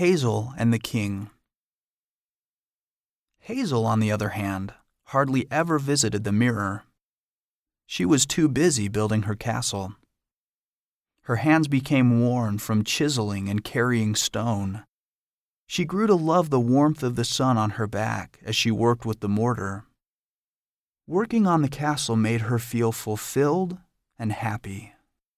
Hazel and the King. Hazel, on the other hand, hardly ever visited the mirror. She was too busy building her castle. Her hands became worn from chiseling and carrying stone. She grew to love the warmth of the sun on her back as she worked with the mortar. Working on the castle made her feel fulfilled and happy.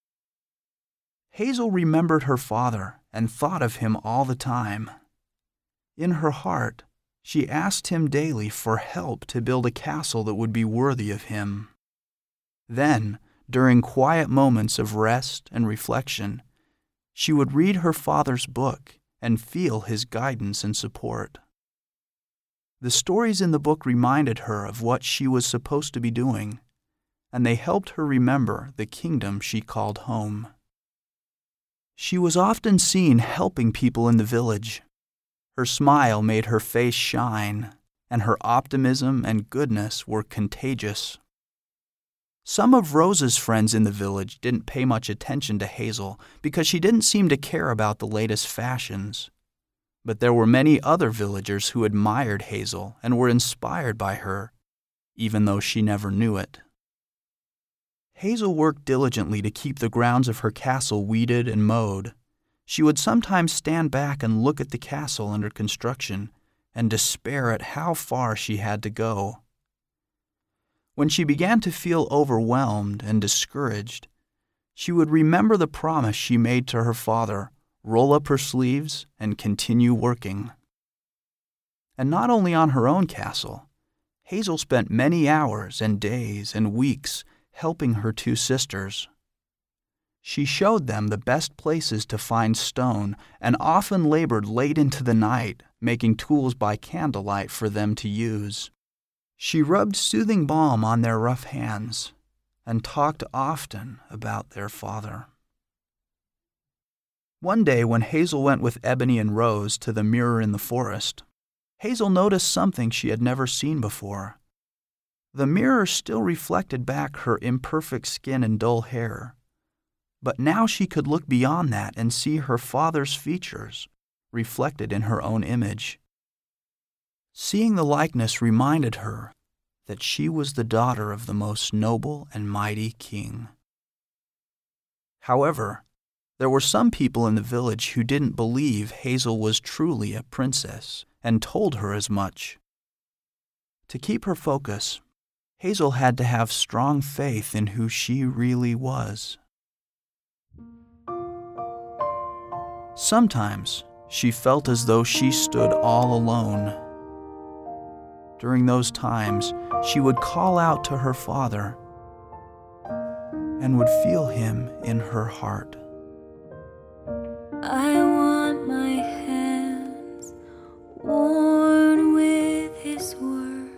Hazel remembered her father and thought of him all the time. In her heart, she asked him daily for help to build a castle that would be worthy of him. Then, during quiet moments of rest and reflection, she would read her father's book and feel his guidance and support. The stories in the book reminded her of what she was supposed to be doing, and they helped her remember the kingdom she called home. She was often seen helping people in the village. Her smile made her face shine, and her optimism and goodness were contagious. Some of Rose's friends in the village didn't pay much attention to Hazel because she didn't seem to care about the latest fashions. But there were many other villagers who admired Hazel and were inspired by her, even though she never knew it. Hazel worked diligently to keep the grounds of her castle weeded and mowed. She would sometimes stand back and look at the castle under construction and despair at how far she had to go. When she began to feel overwhelmed and discouraged, she would remember the promise she made to her father, roll up her sleeves, and continue working. And not only on her own castle, Hazel spent many hours and days and weeks helping her two sisters. She showed them the best places to find stone and often labored late into the night, making tools by candlelight for them to use. She rubbed soothing balm on their rough hands and talked often about their father. One day when Hazel went with Ebony and Rose to the mirror in the forest, Hazel noticed something she had never seen before. The mirror still reflected back her imperfect skin and dull hair, but now she could look beyond that and see her father's features reflected in her own image. Seeing the likeness reminded her that she was the daughter of the most noble and mighty king. However, there were some people in the village who didn't believe Hazel was truly a princess and told her as much. To keep her focus, Hazel had to have strong faith in who she really was. Sometimes she felt as though she stood all alone. During those times, she would call out to her father and would feel him in her heart. I want my hands worn with his work.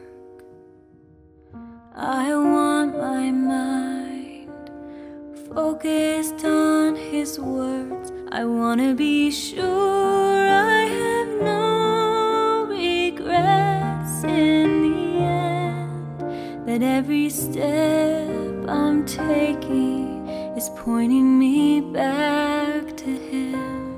I want my mind focused on his words. I want to be sure I have no regrets in the end, that every step I'm taking is pointing me back to him.